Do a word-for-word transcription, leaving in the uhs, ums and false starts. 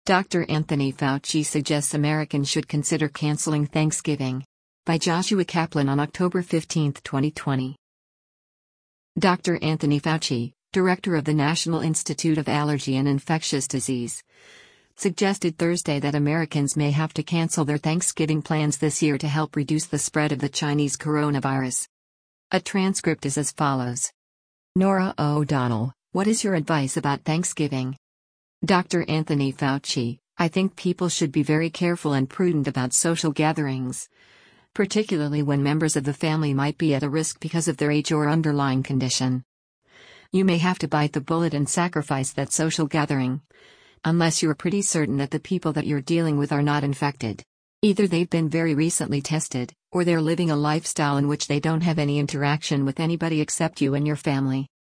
Doctor Anthony Fauci suggests Americans should consider canceling Thanksgiving. By Joshua Kaplan on October fifteenth, twenty twenty. Doctor Anthony Fauci, director of the National Institute of Allergy and Infectious Disease, suggested Thursday that Americans may have to cancel their Thanksgiving plans this year to help reduce the spread of the Chinese coronavirus. A transcript is as follows. Norah O'Donnell, what is your advice about Thanksgiving? Doctor Anthony Fauci, I think people should be very careful and prudent about social gatherings, particularly when members of the family might be at a risk because of their age or underlying condition. You may have to bite the bullet and sacrifice that social gathering, unless you're pretty certain that the people that you're dealing with are not infected. Either they've been very recently tested, or they're living a lifestyle in which they don't have any interaction with anybody except you and your family.